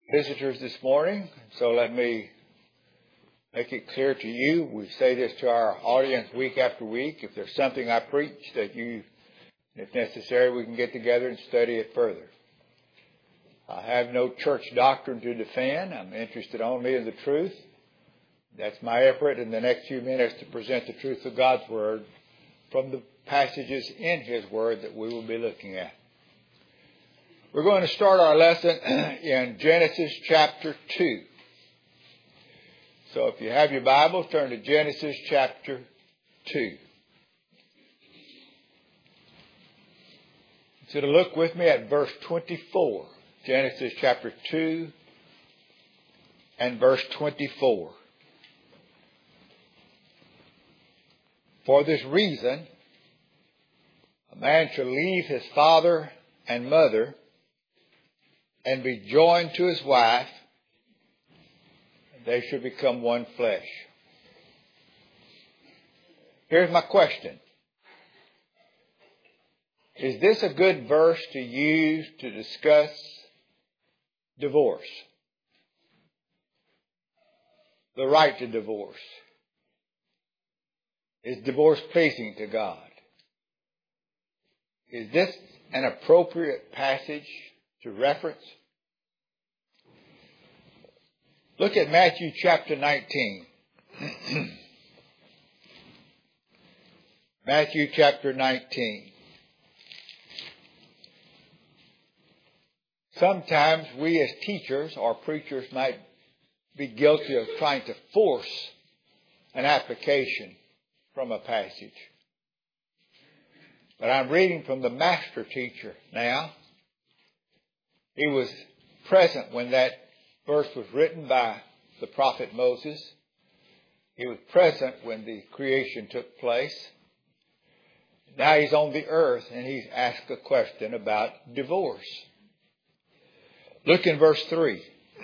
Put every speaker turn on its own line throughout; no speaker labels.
visitors this morning, so let me make it clear to you. We say this to our audience week after week. If there's something I preach that if necessary, we can get together and study it further. I have no church doctrine to defend. I'm interested only in the truth. That's my effort in the next few minutes to present the truth of God's Word from the passages in His Word that we will be looking at. We're going to start our lesson in Genesis chapter 2. So if you have your Bibles, turn to Genesis chapter 2. So to look with me at verse 24. Genesis chapter 2 and verse 24. For this reason, a man shall leave his father and mother and be joined to his wife, and they shall become one flesh. Here's my question. Is this a good verse to use to discuss divorce? The right to divorce. Is divorce pleasing to God? Is this an appropriate passage to reference? Look at Matthew chapter 19. Matthew chapter 19. Sometimes we as teachers or preachers might be guilty of trying to force an application from a passage. But I'm reading from the master teacher now. He was present when that verse was written by the prophet Moses. He was present when the creation took place. Now he's on the earth and he's asked a question about divorce. Look in verse 3.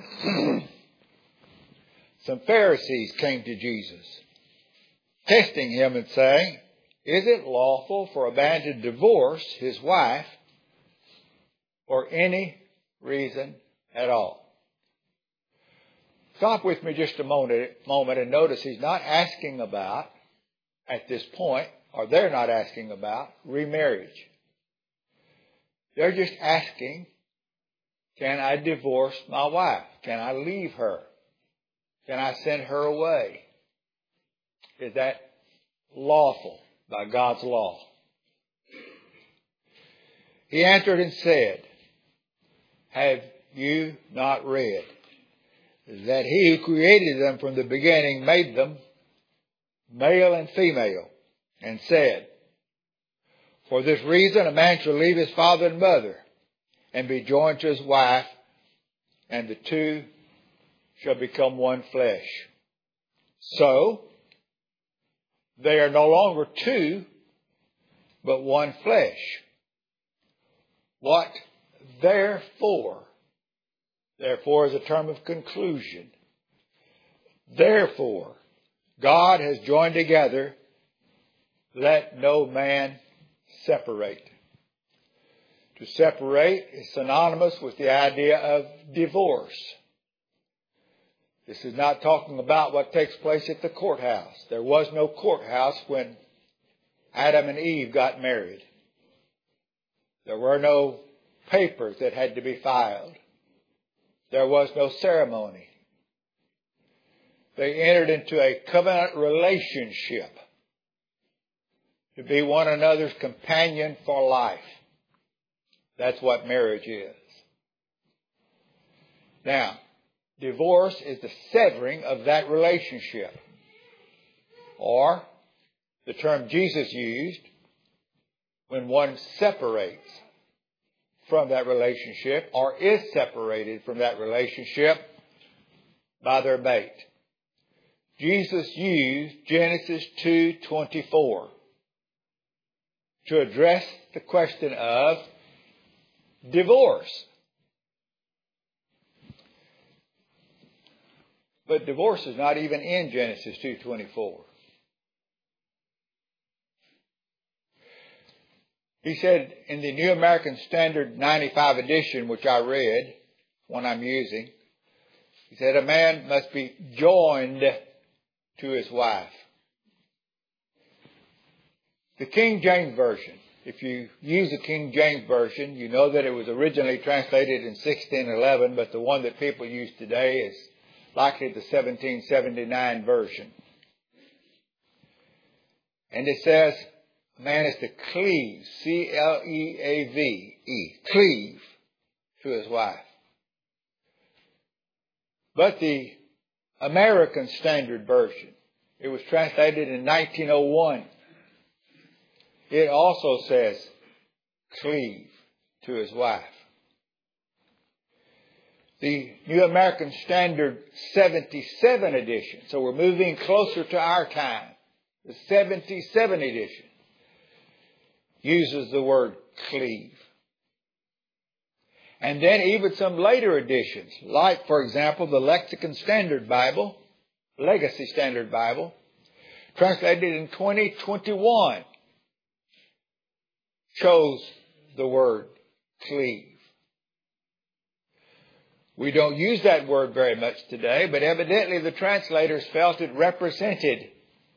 Some Pharisees came to Jesus, testing him and saying, "Is it lawful for a man to divorce his wife for any reason at all?" Stop with me just a moment and notice he's not asking about, at this point, or they're not asking about, remarriage. They're just asking, can I divorce my wife? Can I leave her? Can I send her away? Is that lawful by God's law? He answered and said, "Have you not read that he who created them from the beginning made them male and female, and said, for this reason a man shall leave his father and mother and be joined to his wife, and the two shall become one flesh. So they are no longer two, but one flesh. What therefore? Therefore is a term of conclusion. Therefore, God has joined together, let no man separate. To separate is synonymous with the idea of divorce. This is not talking about what takes place at the courthouse. There was no courthouse when Adam and Eve got married. There were no papers that had to be filed. There was no ceremony. They entered into a covenant relationship to be one another's companion for life. That's what marriage is. Now, divorce is the severing of that relationship. Or, the term Jesus used, when one separates from that relationship or is separated from that relationship by their mate. Jesus used Genesis 2:24 to address the question of divorce. But divorce is not even in Genesis 2:24. He said in the New American Standard 95 edition, which I read, one I'm using, He said a man must be joined to his wife. The King James Version. If you use the King James Version, you know that it was originally translated in 1611, but the one that people use today is likely the 1779 version. And it says, a man is to cleave, C-L-E-A-V-E, cleave to his wife. But the American Standard Version, it was translated in 1901. It also says, cleave to his wife. The New American Standard 77 edition, so we're moving closer to our time. The 77 edition uses the word cleave. And then even some later editions, like, for example, the Lexicon Standard Bible, Legacy Standard Bible, translated in 2021, chose the word cleave. We don't use that word very much today, but evidently the translators felt it represented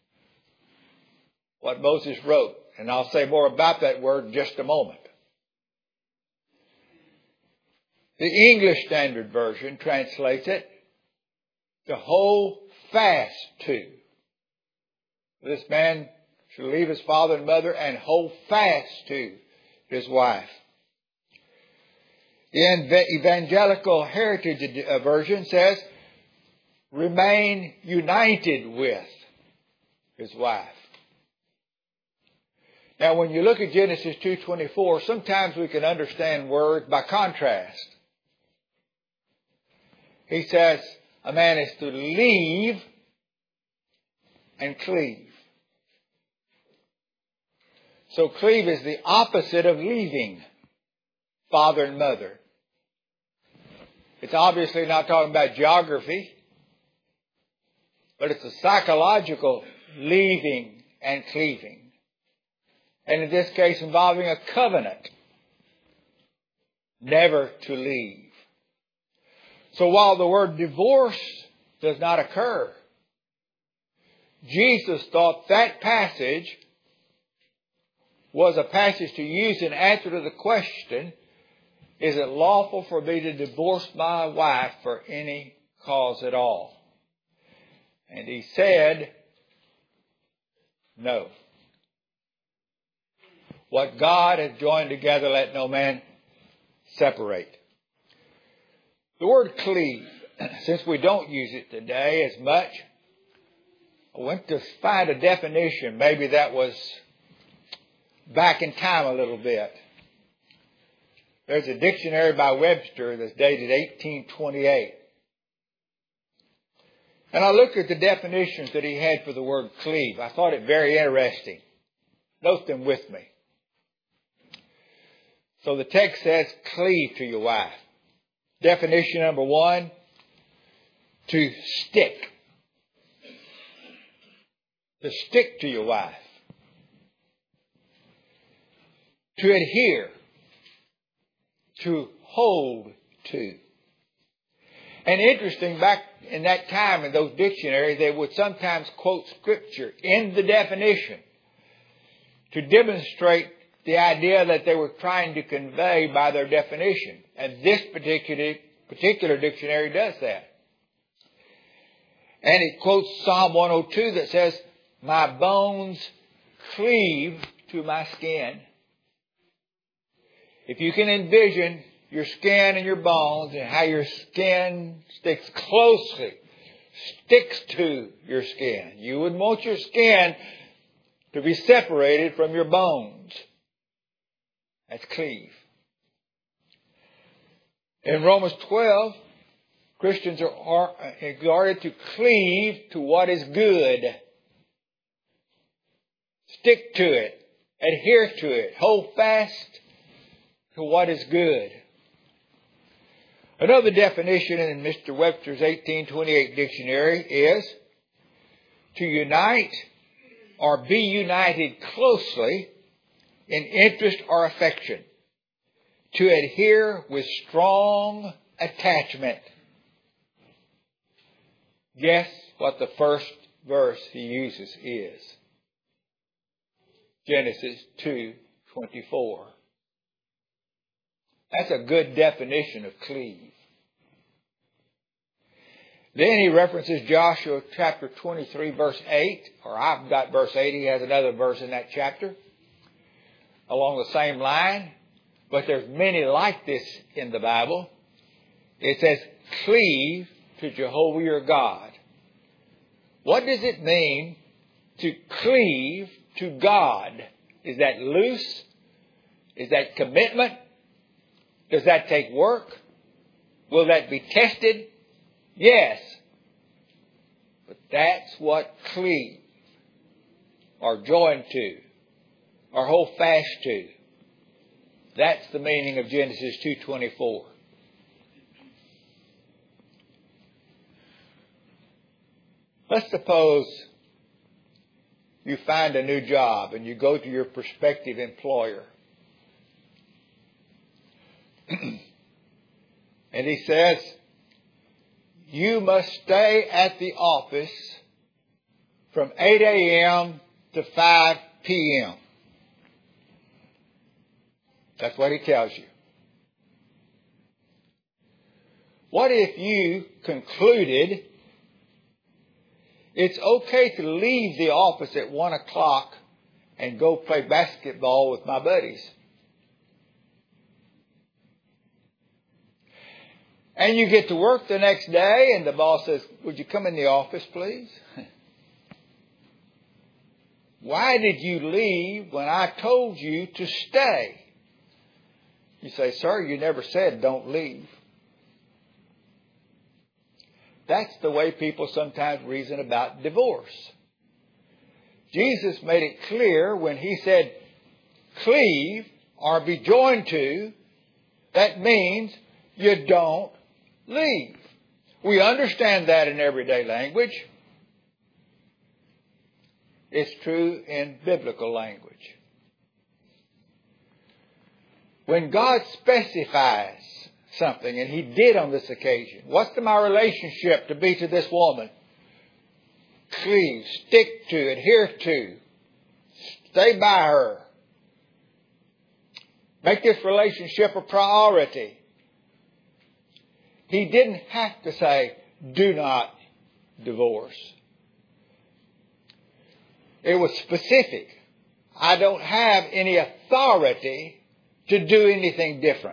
what Moses wrote. And I'll say more about that word in just a moment. The English Standard Version translates it to hold fast to. This man should leave his father and mother and hold fast to his wife. The Evangelical Heritage Version says, remain united with his wife. Now, when you look at Genesis 2:24, sometimes we can understand words by contrast. He says a man is to leave and cleave. So cleave is the opposite of leaving father and mother. It's obviously not talking about geography, but it's a psychological leaving and cleaving. And in this case involving a covenant, never to leave. So while the word divorce does not occur, Jesus thought that passage was a passage to use in answer to the question, is it lawful for me to divorce my wife for any cause at all? And he said, no. What God has joined together, let no man separate. The word cleave, since we don't use it today as much, I went to find a definition. Maybe that was back in time a little bit. There's a dictionary by Webster that's dated 1828. And I looked at the definitions that he had for the word cleave. I thought it very interesting. Note them with me. So the text says, cleave to your wife. Definition number 1, to stick. To stick to your wife. To adhere. To hold to. And interesting, back in that time in those dictionaries, they would sometimes quote Scripture in the definition to demonstrate the idea that they were trying to convey by their definition. And this particular dictionary does that. And it quotes Psalm 102 that says, my bones cleave to my skin. If you can envision your skin and your bones and how your skin sticks to your skin. You wouldn't want your skin to be separated from your bones. That's cleave. In Romans 12, Christians are exhorted to cleave to what is good. Stick to it. Adhere to it. Hold fast to what is good. Another definition in Mr. Webster's 1828 dictionary is to unite or be united closely in interest or affection. To adhere with strong attachment. Guess what the first verse he uses is? Genesis 2:24. That's a good definition of cleave. Then he references Joshua chapter 23 verse 8, or I've got verse 8. He has another verse in that chapter along the same line. But there's many like this in the Bible. It says, cleave to Jehovah your God. What does it mean to cleave to God? Is that loose? Is that commitment? Does that take work? Will that be tested? Yes. But that's what cleave, or join to, or hold fast to. That's the meaning of Genesis 2:24. Let's suppose you find a new job and you go to your prospective employer. And he says, you must stay at the office from 8 a.m. to 5 p.m. That's what he tells you. What if you concluded it's okay to leave the office at 1 o'clock and go play basketball with my buddies? And you get to work the next day and the boss says, would you come in the office, please? Why did you leave when I told you to stay? You say, sir, you never said don't leave. That's the way people sometimes reason about divorce. Jesus made it clear when he said, cleave or be joined to, that means you don't leave. We understand that in everyday language. It's true in biblical language. When God specifies something, and he did on this occasion, what's my relationship to be to this woman? Cleave, stick to, adhere to, stay by her. Make this relationship a priority. He didn't have to say, do not divorce. It was specific. I don't have any authority to do anything different.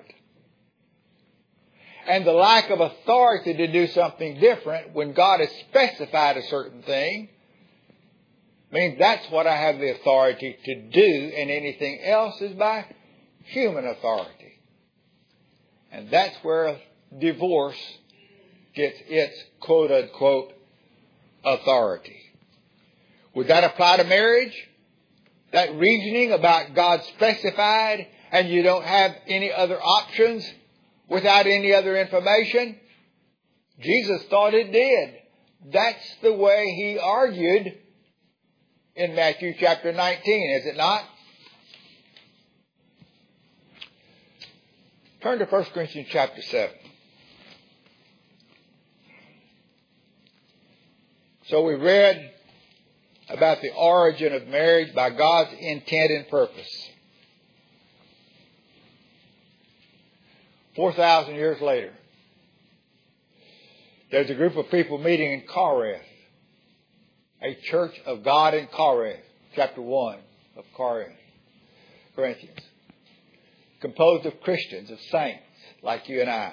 And the lack of authority to do something different when God has specified a certain thing means that's what I have the authority to do, and anything else is by human authority. And that's where divorce gets its quote-unquote authority. Would that apply to marriage? That reasoning about God specified and you don't have any other options without any other information? Jesus thought it did. That's the way he argued in Matthew chapter 19, is it not? Turn to 1 Corinthians chapter 7. So we read about the origin of marriage by God's intent and purpose. 4,000 years later, there's a group of people meeting in Corinth, a church of God in Corinth, chapter 1 of Corinthians, composed of Christians, of saints like you and I.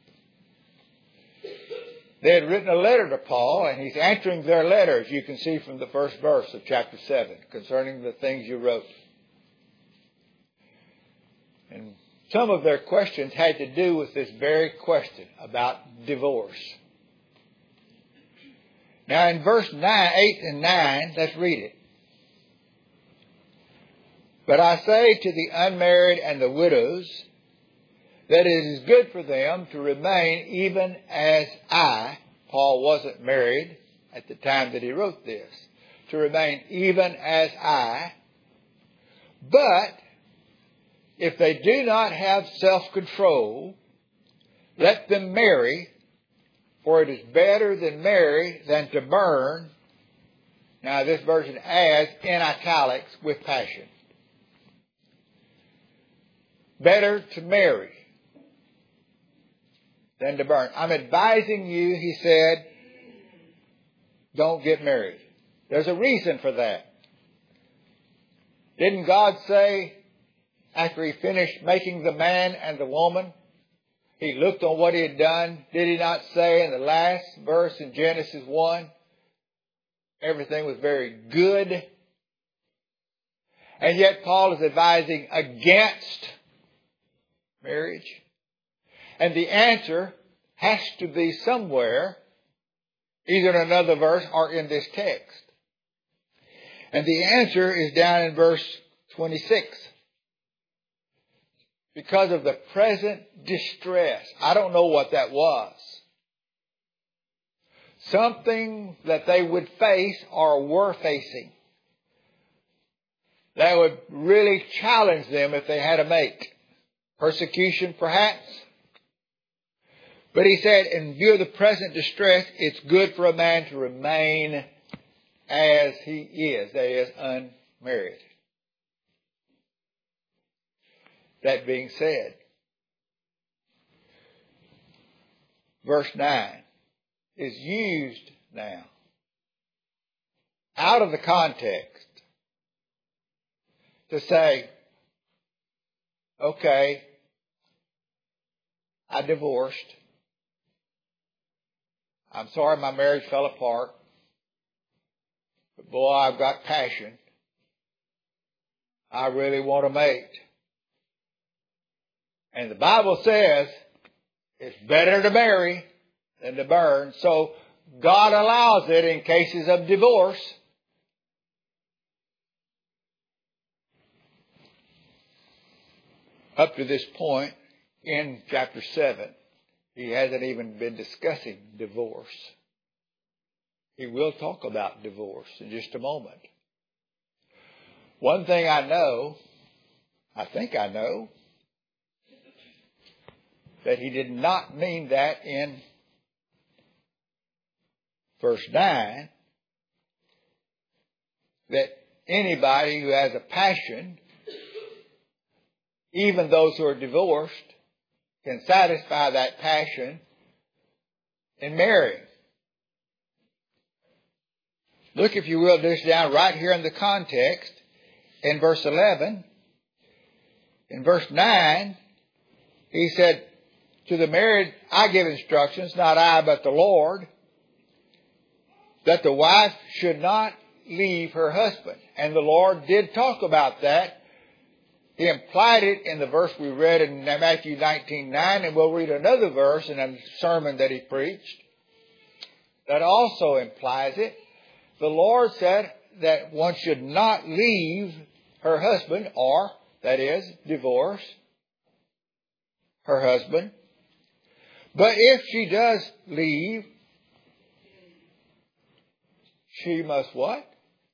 They had written a letter to Paul, and he's answering their letter, as you can see from the first verse of chapter 7, concerning the things you wrote. And some of their questions had to do with this very question about divorce. Now in verse 8 and 9, let's read it. But I say to the unmarried and the widows that it is good for them to remain even as I, Paul wasn't married at the time that he wrote this, to remain even as I, but if they do not have self-control, let them marry, For it is better than marry than to burn. Now this version adds in italics with passion. Better to marry than to burn. I'm advising you, he said, don't get married. There's a reason for that. Didn't God say, after he finished making the man and the woman, he looked on what he had done? Did he not say in the last verse in Genesis 1, everything was very good? And yet Paul is advising against marriage. And the answer has to be somewhere, either in another verse or in this text. And the answer is down in verse 26. Because of the present distress. I don't know what that was. Something that they would face or were facing that would really challenge them if they had a mate. Persecution, perhaps. But he said, in view of the present distress, it's good for a man to remain as he is, that is, unmarried. That being said, verse 9 is used now out of the context to say, okay, I divorced. I'm sorry my marriage fell apart. But boy, I've got passion. I really want a mate. And the Bible says it's better to marry than to burn. So God allows it in cases of divorce. Up to this point in chapter 7, he hasn't even been discussing divorce. He will talk about divorce in just a moment. One thing I know, I think I know, that he did not mean that in verse 9, that anybody who has a passion, even those who are divorced, can satisfy that passion in marrying. Look, if you will, this down right here in the context, in verse 11. In verse 9, he said, to the married, I give instructions, not I, but the Lord, that the wife should not leave her husband. And the Lord did talk about that. He implied it in the verse we read in Matthew 19:9, and we'll read another verse in a sermon that he preached that also implies it. The Lord said that one should not leave her husband, or, that is, divorce her husband. But if she does leave, she must what?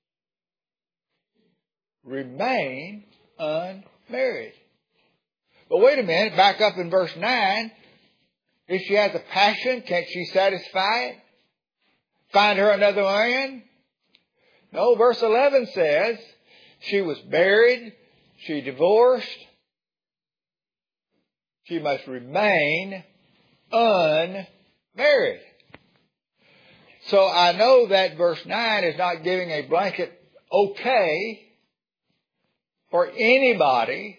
Remain unmarried. But wait a minute, back up in verse 9. If she has a passion, can't she satisfy it? Find her another man? No, verse 11 says she was married, she divorced, she must remain unmarried. So I know that verse 9 is not giving a blanket okay for anybody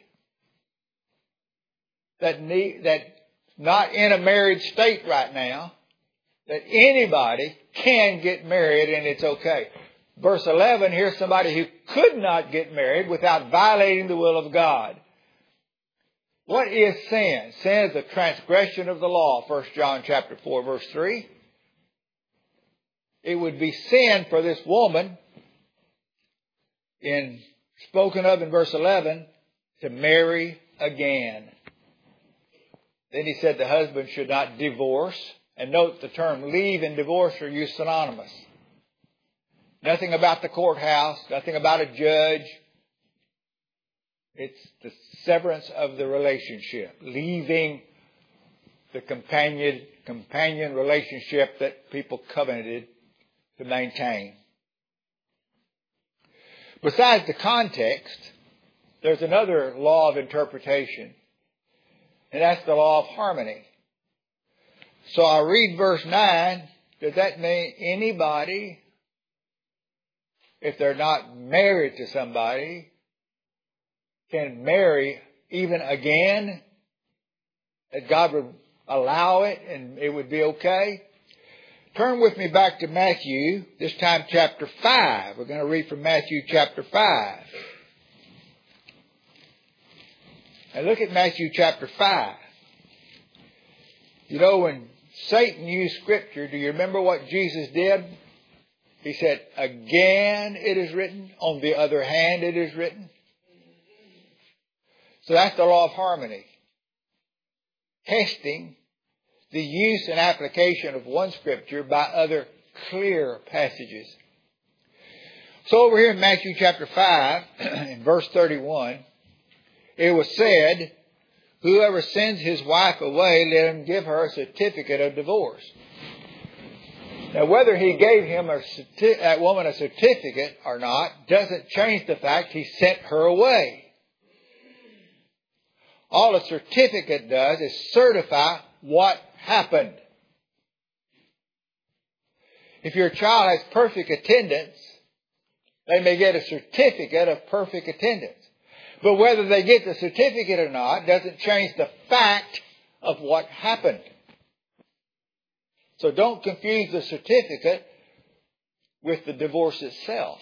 that's not in a married state right now, that anybody can get married and it's okay. Verse 11, here's somebody who could not get married without violating the will of God. What is sin? Sin is the transgression of the law. 1 John chapter 4, verse 3. It would be sin for this woman, spoken of in verse 11, to marry again. Then he said the husband should not divorce. And note the term leave and divorce are used synonymous. Nothing about the courthouse, nothing about a judge. It's the severance of the relationship, leaving the companionship companion relationship that people covenanted to maintain. Besides the context, there's another law of interpretation, and that's the law of harmony. So I'll read verse 9. Does that mean anybody, if they're not married to somebody, can marry even again? That God would allow it and it would be okay? Turn with me back to Matthew, this time chapter 5. We're going to read from Matthew chapter 5. And look at Matthew chapter 5. You know, when Satan used Scripture, do you remember what Jesus did? He said, again it is written, on the other hand it is written. So that's the law of harmony. Testing the use and application of one Scripture by other clear passages. So over here in Matthew chapter 5, in verse 31, it was said, whoever sends his wife away, let him give her a certificate of divorce. Now, whether he gave him that woman a certificate or not doesn't change the fact he sent her away. All a certificate does is certify what happened. If your child has perfect attendance, they may get a certificate of perfect attendance. But whether they get the certificate or not doesn't change the fact of what happened. So don't confuse the certificate with the divorce itself.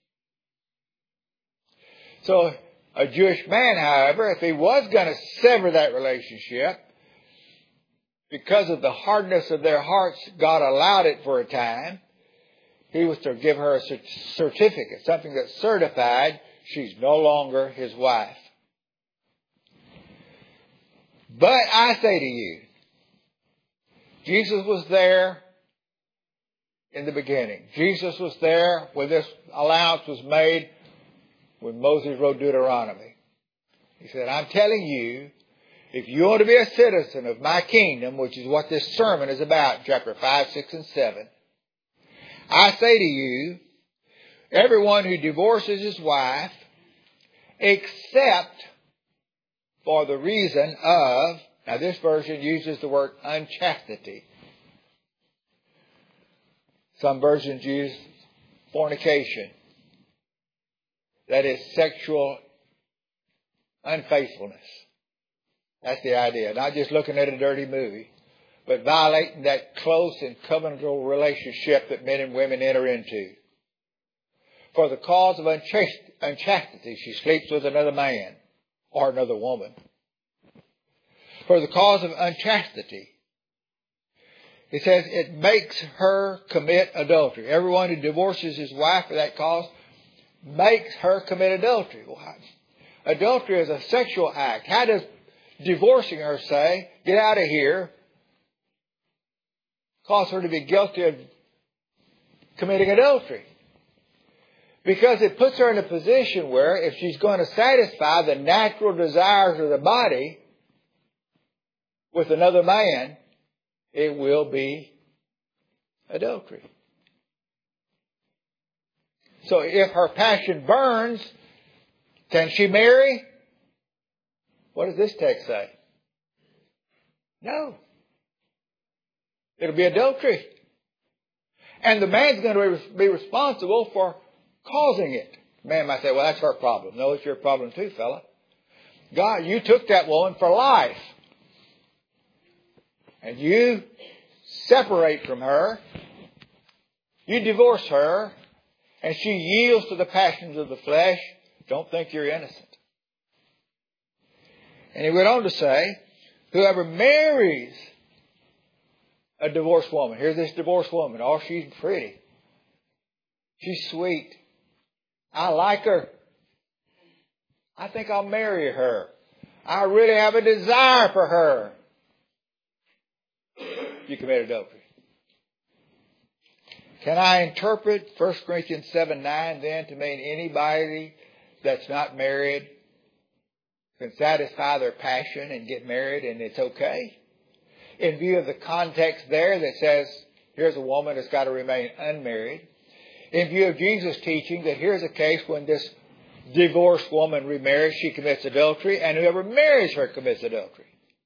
So a Jewish man, however, if he was going to sever that relationship, because of the hardness of their hearts, God allowed it for a time. He was to give her a certificate, something that certified she's no longer his wife. But I say to you, Jesus was there in the beginning. Jesus was there when this allowance was made when Moses wrote Deuteronomy. He said, I'm telling you, if you want to be a citizen of my kingdom, which is what this sermon is about, chapter 5, 6, and 7, I say to you, everyone who divorces his wife, except for the reason of, now this version uses the word unchastity. Some versions use fornication. That is sexual unfaithfulness. That's the idea. Not just looking at a dirty movie, but violating that close and covenantal relationship that men and women enter into. For the cause of unchastity, she sleeps with another man or another woman. For the cause of unchastity, it says it makes her commit adultery. Everyone who divorces his wife for that cause makes her commit adultery. Well, adultery is a sexual act. How does divorcing her say, get out of here, cause her to be guilty of committing adultery? Because it puts her in a position where if she's going to satisfy the natural desires of the body with another man, it will be adultery. So if her passion burns, can she marry? What does this text say? No. It'll be adultery. And the man's going to be responsible for causing it. The man might say, well, that's her problem. No, it's your problem too, fella. God, you took that woman for life. And you separate from her. You divorce her. And she yields to the passions of the flesh. Don't think you're innocent. And he went on to say, whoever marries a divorced woman. Here's this divorced woman. Oh, she's pretty. She's sweet. I like her. I think I'll marry her. I really have a desire for her. You commit adultery. Can I interpret 1 Corinthians 7:9 then to mean anybody that's not married can satisfy their passion and get married and it's okay? in view of the context there that says, here's a woman that's got to remain unmarried. In view of Jesus' teaching that here's a case when this divorced woman remarries, she commits adultery, and whoever marries her commits adultery.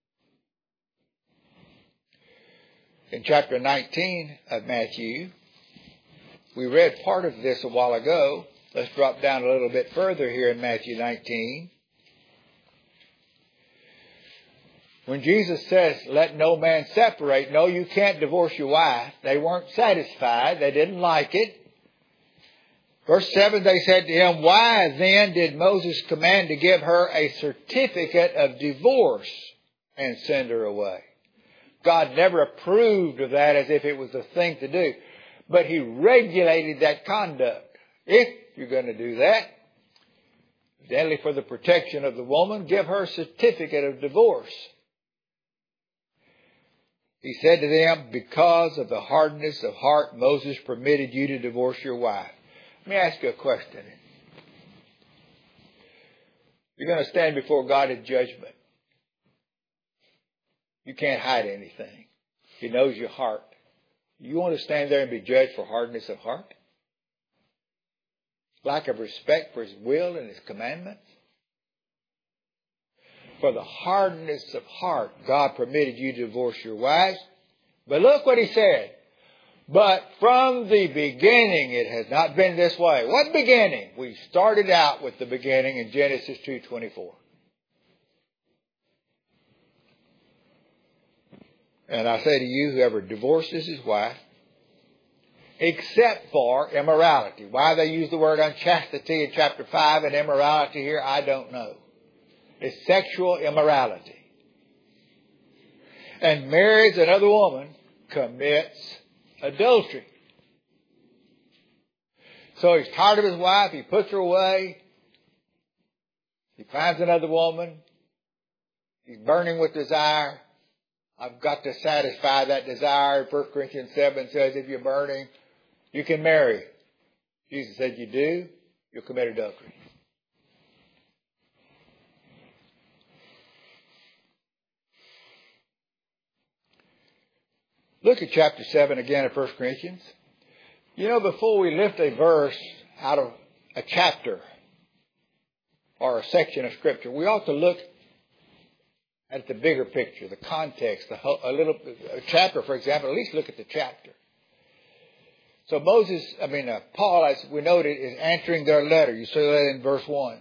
In chapter 19 of Matthew, we read part of this a while ago. Let's drop down a little bit further here in Matthew 19. When Jesus says, let no man separate, no, you can't divorce your wife. They weren't satisfied. They didn't like it. Verse 7, they said to him, why then did Moses command to give her a certificate of divorce and send her away? God never approved of that as if it was a thing to do. But He regulated that conduct. If you're going to do that, evidently for the protection of the woman, give her a certificate of divorce. He said to them, because of the hardness of heart, Moses permitted you to divorce your wife. Let me ask you a question. You're going to stand before God in judgment. You can't hide anything. He knows your heart. You want to stand there and be judged for hardness of heart? Lack of respect for His will and His commandments? For the hardness of heart, God permitted you to divorce your wives. But look what He said. But from the beginning, it has not been this way. What beginning? We started out with the beginning in Genesis 2:24. And I say to you, whoever divorces his wife, except for immorality. Why they use the word unchastity in chapter 5 and immorality here, I don't know. It's sexual immorality. And marries another woman, commits adultery. So he's tired of his wife. He puts her away. He finds another woman. He's burning with desire. I've got to satisfy that desire. 1 Corinthians 7 says if you're burning, you can marry. Jesus said you do, you'll commit adultery. Look at chapter 7 again of 1 Corinthians. You know, before we lift a verse out of a chapter or a section of Scripture, we ought to look at the bigger picture, the context, a chapter, for example. At least look at the chapter. So Paul, as we noted, is answering their letter. You see that in verse 1.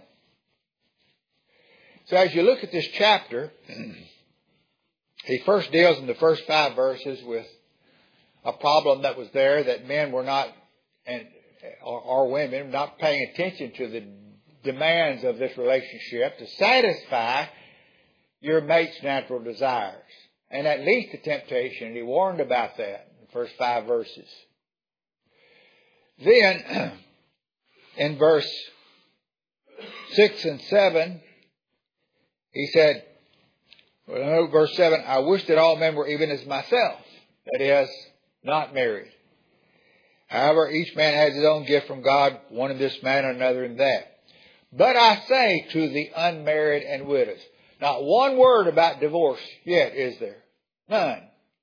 So as you look at this chapter, he first deals in the first 5 verses with a problem that was there, that men were not, or women, not paying attention to the demands of this relationship to satisfy your mate's natural desires. And at least the temptation. He warned about that in the first 5 verses. Then, in verse 6 and 7, he said, verse 7, I wish that all men were even as myself, that is, not married. However, each man has his own gift from God, one in this manner, another in that. But I say to the unmarried and widows, not one word about divorce yet, is there? None.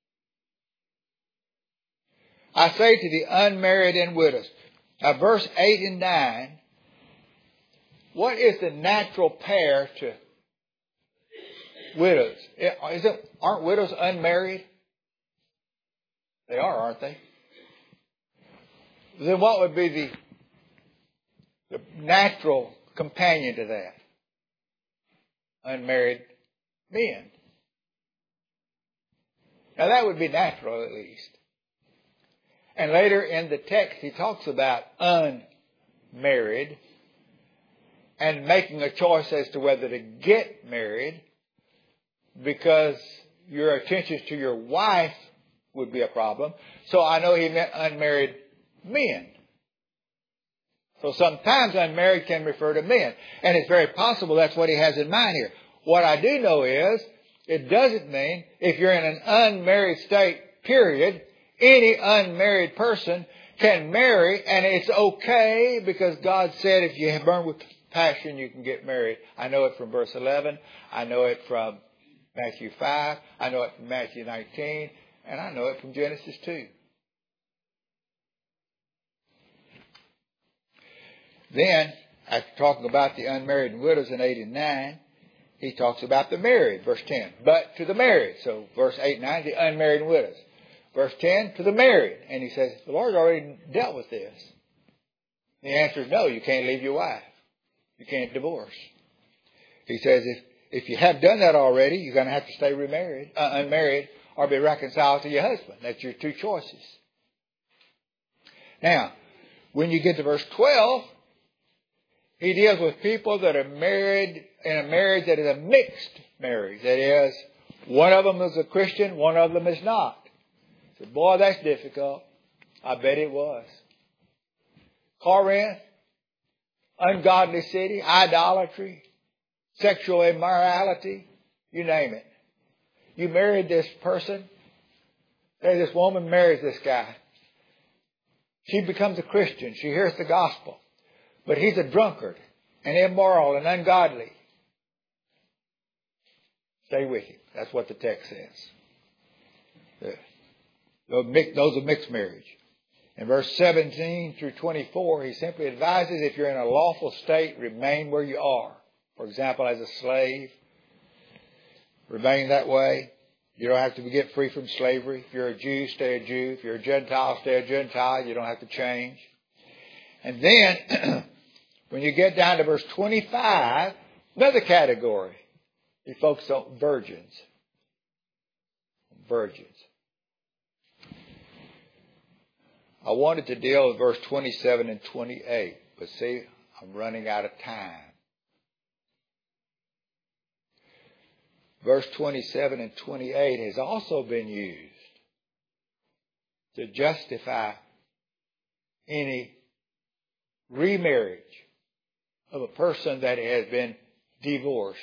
I say to the unmarried and widows. Now, verse 8 and 9, what is the natural pair to widows? Aren't widows unmarried? They are, aren't they? Then what would be the natural companion to that? Unmarried men. Now that would be natural, at least. And later in the text, he talks about unmarried and making a choice as to whether to get married, because your attention to your wife would be a problem. So I know he meant unmarried men. So sometimes unmarried can refer to men. And it's very possible that's what he has in mind here. What I do know is, it doesn't mean if you're in an unmarried state, period, any unmarried person can marry, and it's okay because God said if you burn with passion, you can get married. I know it from verse 11. I know it from Matthew 5. I know it from Matthew 19. And I know it from Genesis 2. Then, after talking about the unmarried and widows in 8 and 9, he talks about the married, verse 10. But to the married. So, verse 8 and 9, the unmarried and widows. Verse 10, to the married. And he says, the Lord's already dealt with this. The answer is no, you can't leave your wife. You can't divorce. He says, if you have done that already, you're going to have to stay unmarried or be reconciled to your husband. That's your two choices. Now, when you get to verse 12, he deals with people that are married in a marriage that is a mixed marriage. That is, one of them is a Christian, one of them is not. I said, boy, that's difficult. I bet it was. Corinth, ungodly city, idolatry, sexual immorality, you name it. You married this person. Say this woman marries this guy. She becomes a Christian. She hears the gospel. But he's a drunkard and immoral and ungodly. Stay with him. That's what the text says. Those are mixed marriage. In verse 17 through 24, he simply advises if you're in a lawful state, remain where you are. For example, as a slave, remain that way. You don't have to get free from slavery. If you're a Jew, stay a Jew. If you're a Gentile, stay a Gentile. You don't have to change. And then, when you get down to verse 25, another category. He focuses on virgins. Virgins. I wanted to deal with verse 27 and 28, but see, I'm running out of time. Verse 27 and 28 has also been used to justify any remarriage of a person that has been divorced.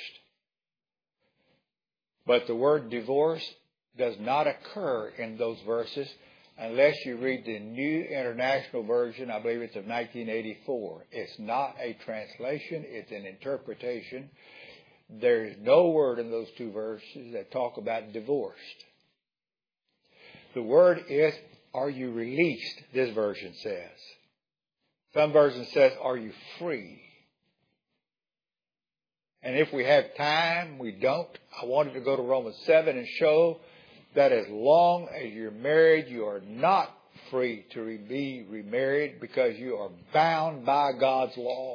But the word divorce does not occur in those verses unless you read the New International Version. I believe it's of 1984. It's not a translation. It's an interpretation. There is no word in those two verses that talk about divorced. The word is, are you released, this version says. Some version says, are you free? And if we have time, we don't. I wanted to go to Romans 7 and show that as long as you're married, you are not free to be remarried because you are bound by God's law.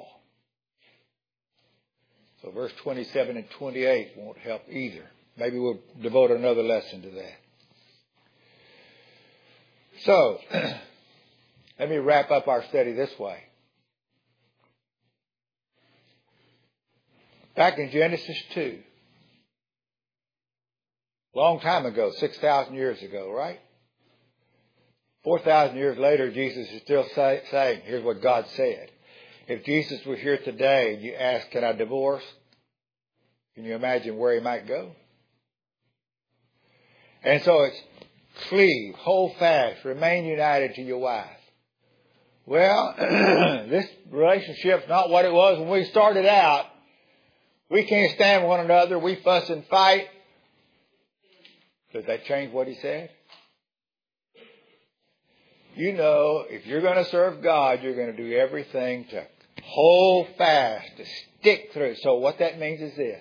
So verse 27 and 28 won't help either. Maybe we'll devote another lesson to that. So, let me wrap up our study this way. Back in Genesis 2, long time ago, 6,000 years ago, right? 4,000 years later, Jesus is still saying, here's what God said. If Jesus were here today and you ask, can I divorce? Can you imagine where he might go? And so it's cleave, hold fast, remain united to your wife. Well, this relationship's not what it was when we started out. We can't stand one another. We fuss and fight. Does that change what he said? You know, if you're going to serve God, you're going to do everything to hold fast, to stick through. So what that means is this.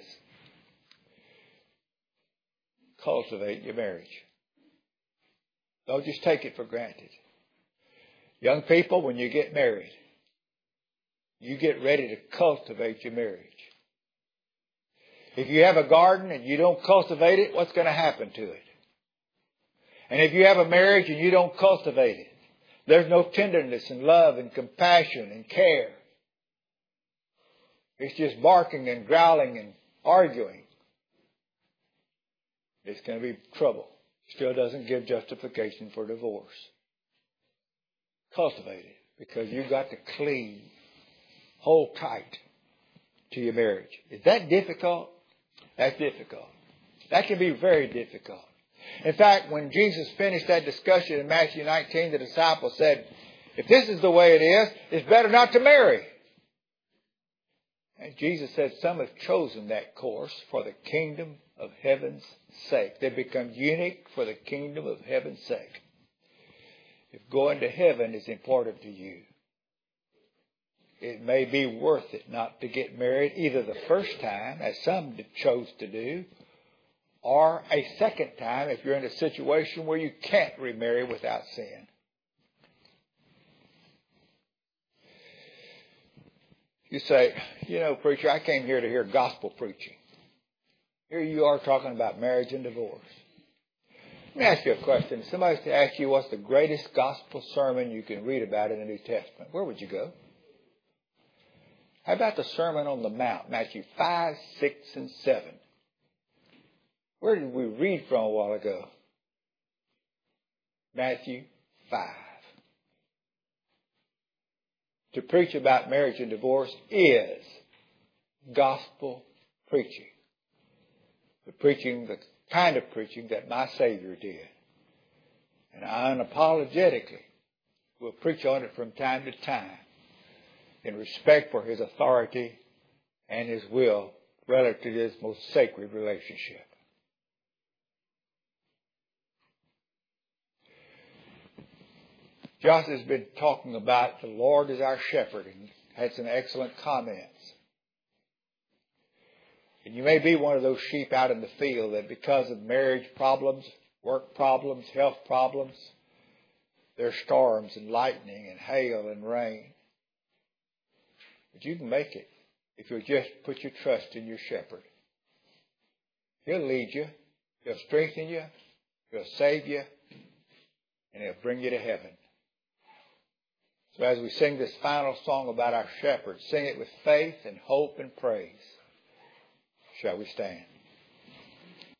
Cultivate your marriage. Don't just take it for granted. Young people, when you get married, you get ready to cultivate your marriage. If you have a garden and you don't cultivate it, what's going to happen to it? And if you have a marriage and you don't cultivate it, there's no tenderness and love and compassion and care. It's just barking and growling and arguing. It's going to be trouble. Still doesn't give justification for divorce. Cultivate it because you've got to cleave, hold tight to your marriage. Is that difficult? That's difficult. That can be very difficult. In fact, when Jesus finished that discussion in Matthew 19, the disciples said, if this is the way it is, it's better not to marry. And Jesus said, some have chosen that course for the kingdom of heaven's sake. They become unique for the kingdom of heaven's sake. If going to heaven is important to you, it may be worth it not to get married either the first time, as some chose to do, or a second time if you're in a situation where you can't remarry without sin. You say, preacher, I came here to hear gospel preaching. Here you are talking about marriage and divorce. Let me ask you a question. If somebody was to ask you what's the greatest gospel sermon you can read about in the New Testament, where would you go? How about the Sermon on the Mount, Matthew 5, 6, and 7? Where did we read from a while ago? Matthew 5. To preach about marriage and divorce is gospel preaching. The kind of preaching that my Savior did. And I unapologetically will preach on it from time to time in respect for His authority and His will relative to His most sacred relationship. Josh has been talking about the Lord as our shepherd and had some excellent comments. And you may be one of those sheep out in the field that because of marriage problems, work problems, health problems, there's storms and lightning and hail and rain. But you can make it if you'll just put your trust in your shepherd. He'll lead you. He'll strengthen you. He'll save you. And He'll bring you to heaven. So as we sing this final song about our shepherd, sing it with faith and hope and praise. Shall we stand?